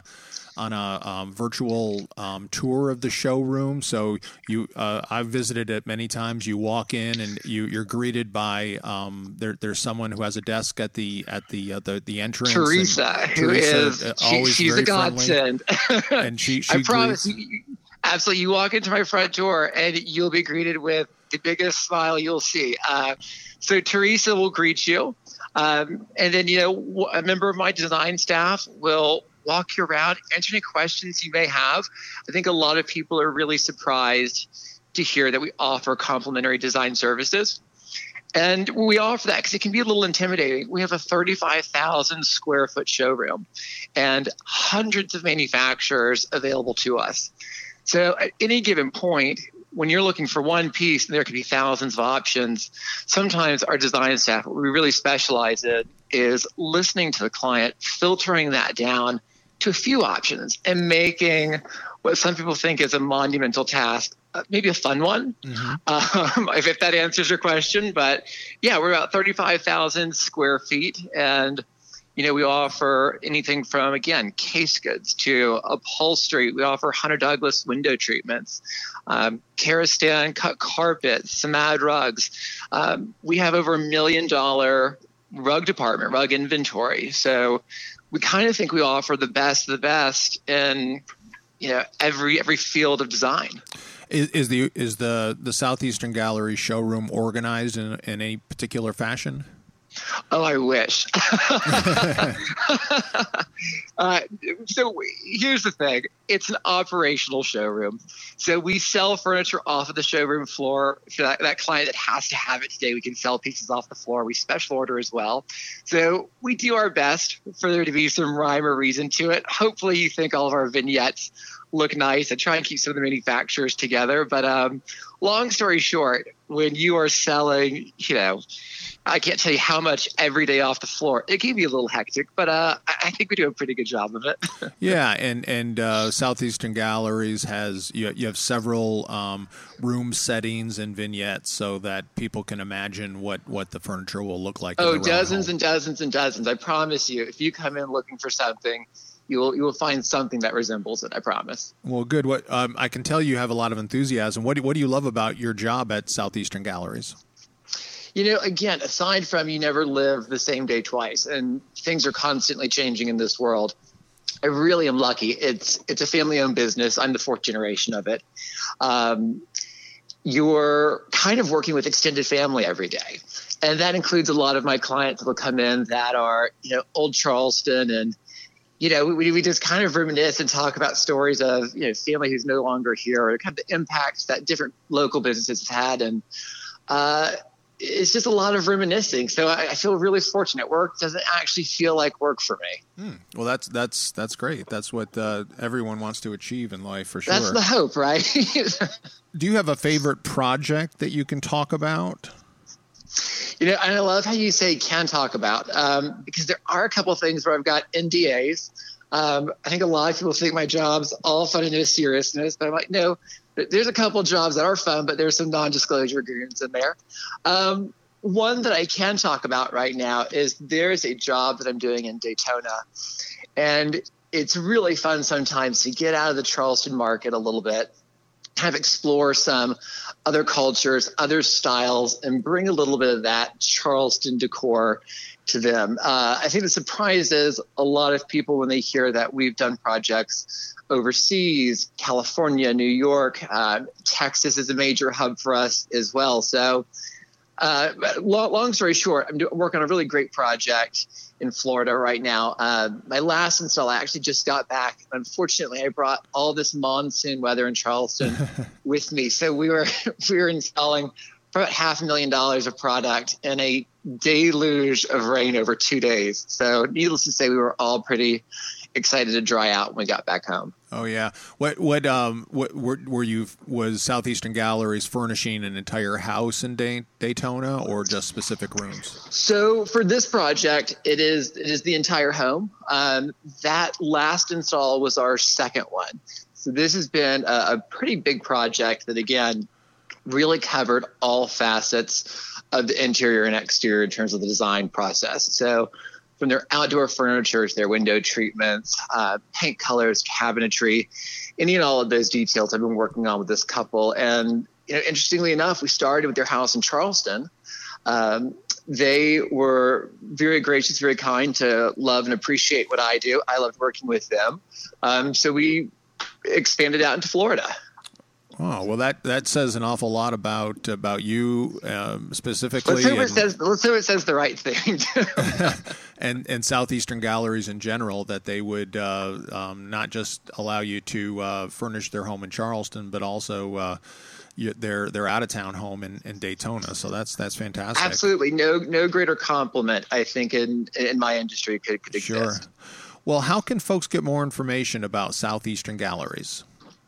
virtual tour of the showroom? So I've visited it many times. You walk in and you're greeted by there's someone who has a desk at the entrance. Teresa, she's a godsend. And she I promise you. Absolutely. You walk into my front door and you'll be greeted with the biggest smile you'll see. So Teresa will greet you. And then, a member of my design staff will walk you around, answer any questions you may have. I think a lot of people are really surprised to hear that we offer complimentary design services. And we offer that because it can be a little intimidating. We have a 35,000 square foot showroom and hundreds of manufacturers available to us. So at any given point, when you're looking for one piece, and there could be thousands of options, sometimes our design staff, what we really specialize in is listening to the client, filtering that down to a few options, and making what some people think is a monumental task, maybe a fun one, if that answers your question. But yeah, we're about 35,000 square feet, and we offer anything from, again, case goods to upholstery. We offer Hunter Douglas window treatments, Karastan cut carpets, Samad rugs. We have over $1 million rug department, rug inventory. So we kind of think we offer the best of the best in every field of design. Is the Southeastern Gallery showroom organized in any particular fashion? Oh, I wish. So here's the thing. It's an operational showroom. So we sell furniture off of the showroom floor. For that client that has to have it today, we can sell pieces off the floor. We special order as well. So we do our best for there to be some rhyme or reason to it. Hopefully you think all of our vignettes look nice. I try and keep some of the manufacturers together. But long story short, when you are selling, I can't tell you how much every day off the floor. It can be a little hectic, but I think we do a pretty good job of it. Yeah, and Southeastern Galleries has you have several room settings and vignettes so that people can imagine what the furniture will look like. Oh, dozens and dozens and dozens. I promise you, if you come in looking for something, you will find something that resembles it. I promise. Well, good. What I can tell you have a lot of enthusiasm. What do you love about your job at Southeastern Galleries? Again, aside from you never live the same day twice, and things are constantly changing in this world, I really am lucky. It's a family-owned business. I'm the fourth generation of it. You're kind of working with extended family every day. And that includes a lot of my clients that will come in that are, old Charleston. And, we just kind of reminisce and talk about stories of, family who's no longer here, or kind of the impacts that different local businesses have had. And it's just a lot of reminiscing. So I feel really fortunate. Work doesn't actually feel like work for me. Well, that's great. That's what everyone wants to achieve in life, for sure. That's the hope, right? Do you have a favorite project that you can talk about? And I love how you say can talk about, because there are a couple of things where I've got NDAs. I think a lot of people think my job's all fun and no seriousness, but I'm like, no, there's a couple of jobs that are fun, but there's some non-disclosure agreements in there. One that I can talk about right now is there's a job that I'm doing in Daytona, and it's really fun sometimes to get out of the Charleston market a little bit, kind of explore some other cultures, other styles, and bring a little bit of that Charleston decor to them. I think the surprise is a lot of people when they hear that we've done projects overseas, California, New York, Texas is a major hub for us as well. So long story short, I'm working on a really great project in Florida right now. My last install, I actually just got back. Unfortunately, I brought all this monsoon weather in Charleston with me. So we were installing for about $500,000 of product in a deluge of rain over 2 days. So needless to say, we were all pretty excited to dry out when we got back home. Oh yeah. What were you, was Southeastern Galleries furnishing an entire house in Daytona, or just specific rooms? So for this project, it is the entire home. That last install was our second one. So this has been a pretty big project that, again, really covered all facets of the interior and exterior in terms of the design process. So from their outdoor furniture to their window treatments, paint colors, cabinetry, any and all of those details I've been working on with this couple. And interestingly enough, we started with their house in Charleston. They were very gracious, very kind to love and appreciate what I do. I loved working with them. So we expanded out into Florida. Oh, well, that says an awful lot about you specifically. Let's hope it says the right thing. and Southeastern Galleries in general, that they would not just allow you to furnish their home in Charleston, but also their out-of-town home in Daytona. So that's fantastic. Absolutely. No greater compliment, I think, in my industry could exist. Sure. Well, how can folks get more information about Southeastern Galleries?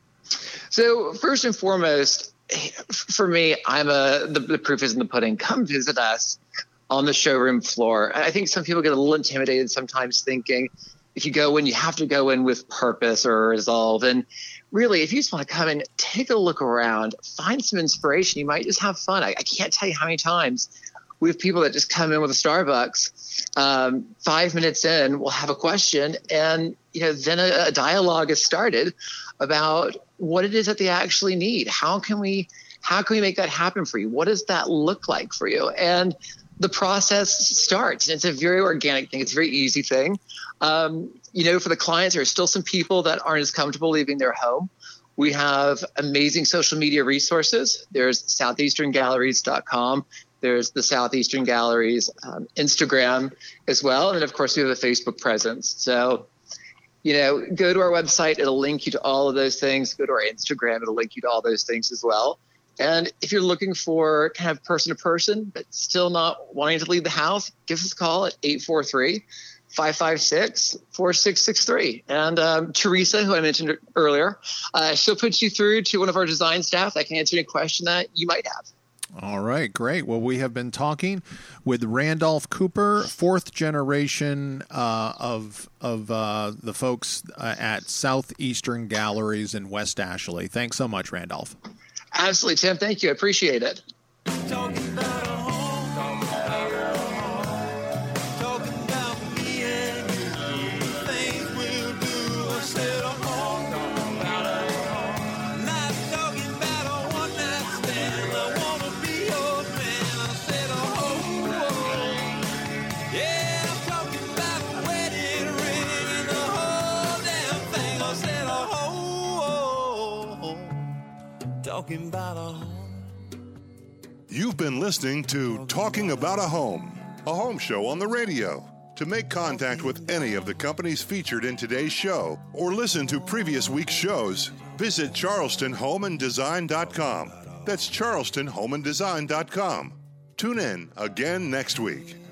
So first and foremost, for me, the proof is in the pudding. Come visit us on the showroom floor. I think some people get a little intimidated sometimes, thinking if you go in, you have to go in with purpose or resolve. And really, if you just want to come in, take a look around, find some inspiration, you might just have fun. I can't tell you how many times we have people that just come in with a Starbucks. 5 minutes in, we'll have a question, and then a dialogue is started about what it is that they actually need. How can we make that happen for you? What does that look like for you? And the process starts. And it's a very organic thing. It's a very easy thing. For the clients, there are still some people that aren't as comfortable leaving their home. We have amazing social media resources. There's southeasterngalleries.com. There's the Southeastern Galleries Instagram as well. And of course, we have a Facebook presence. So, go to our website. It'll link you to all of those things. Go to our Instagram. It'll link you to all those things as well. And if you're looking for kind of person to person, but still not wanting to leave the house, give us a call at 843-556-4663. And Teresa, who I mentioned earlier, she'll put you through to one of our design staff that can answer any question that you might have. All right, great. Well, we have been talking with Randolph Cooper, fourth generation of the folks at Southeastern Galleries in West Ashley. Thanks so much, Randolph. Absolutely, Tim. Thank you. I appreciate it. talking about a home. You've been listening to Talking About a Home show on the radio. To make contact with any of the companies featured in today's show or listen to previous week's shows, visit charlestonhomeanddesign.com. That's charlestonhomeanddesign.com. Tune in again next week.